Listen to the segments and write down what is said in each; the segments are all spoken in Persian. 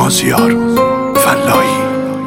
مازیار فلاحی.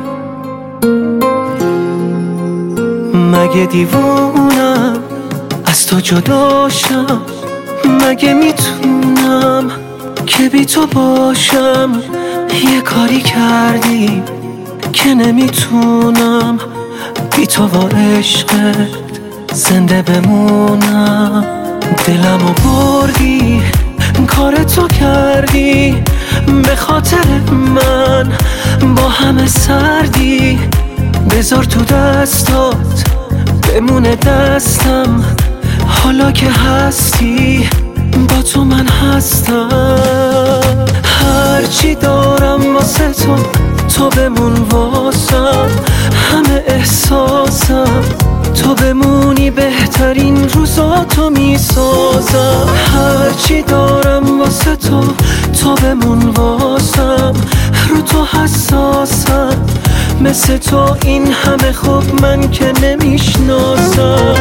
مگه دیوونم از تو جداشم؟ مگه میتونم که بی تو باشم؟ یه کاری کردی که نمیتونم بی تو و عشقت زنده بمونم. دلمو بردی، کار تو کردی، به خاطر من با همه سردی. بذار تو دستات بمونه دستم، حالا که هستی با تو من هستم. هرچی دارم واسه تو، تو بمون واسم. همه احساسم تو بمونی، بهترین روزاتو میسازم. هرچی دارم واسه تو، تو بمون واسم. رو تو حساسم، مثل تو این همه خوب من که نمیشناسم.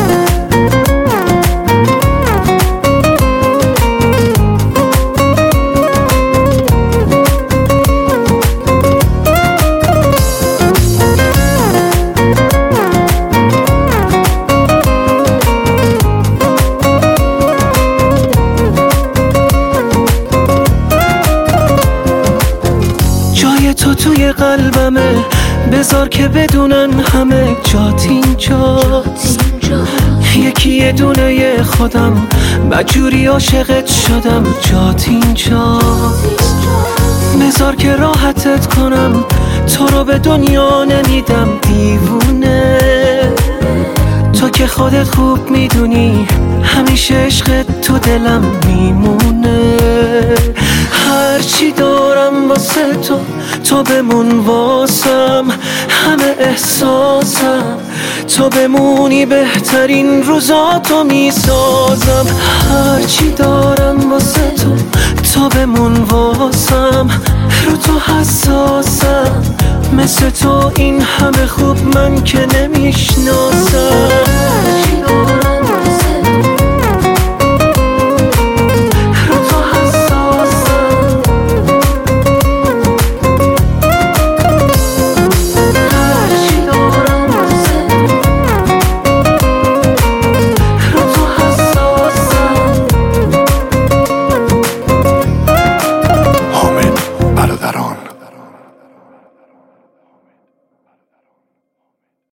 جای تو توی قلبمه، بذار که بدونن همه جات اینجاست. یکی یه دونه خودم بدجوری عاشقت شدم، جات اینجاست. بذار که راحتت کنم، تو رو به دنیا نمیدم دیوونه. تو که خودت خوب میدونی همیشه عشقت تو دلم میمونه. هرچی دارم واسه تو، تو بمون واسم. همه احساسم تو بمونی، بهترین روزاتو میسازم. هرچی دارم واسه تو، تو بمون واسم. رو تو حساسم، مثل تو این همه خوب من که نمیشناسم.